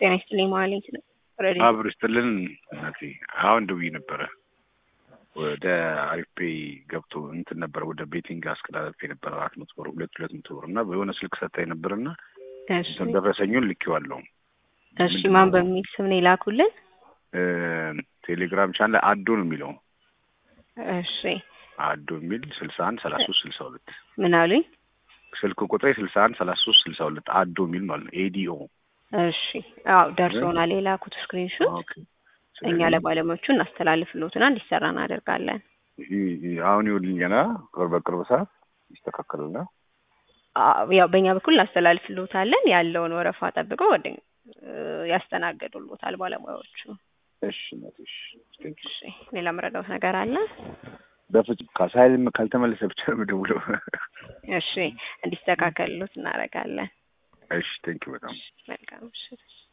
ጤና ይስጥልኝ ማለት ነው። አብሮ ይስጥልን እናቴ። አሁን ደውዬ ነበረ ወደ አሪፍ ገብቶ እንትን ነበር ወደ ቤቲንግ አስከላልፌ ነበር 400 ብር 200 ብር እና በሆነ ስልክ ሰጣኝ ነበርና እሺ ደረሰኙን ልኬዋለሁ። እሺ ማን በሚል ስም ነው የላኩልን? ቴሌግራም ቻናል አዶ ነው የሚለው። እሺ አዶ የሚል 61 33 62 ምን አሉኝ? ስልክ ቁጥሬ 61 33 62 አዶ የሚል ማለት ነው። ኤዲኦ እሺ አው ደርሶናል የላኩት ስክሪንሾት። ኦኬ እኛ ለባለሙያዎቹ እናስተላልፍልዎትና እንዲሰራ እናደርጋለን። አሁን ይውልኝና በቅርብ ሰዓት ይስተካከልና ያው በእኛ በኩል እናስተላልፍልዎታለን። ያለውን ወረፋ ጠብቀው ወደ ያስተናግዱልዎታል ባለሙያዎቹ። እሺ ነትሽ እሺ ሌላ መረዳት ነገር አለ? በፍጹም ካሳይልም ካልተመለሰ ብቻ ነው ደውለው። እሺ እንዲስተካከልልዎት እናደርጋለን። እሺ ቴንክ ዩ በጣም መልካም እሺ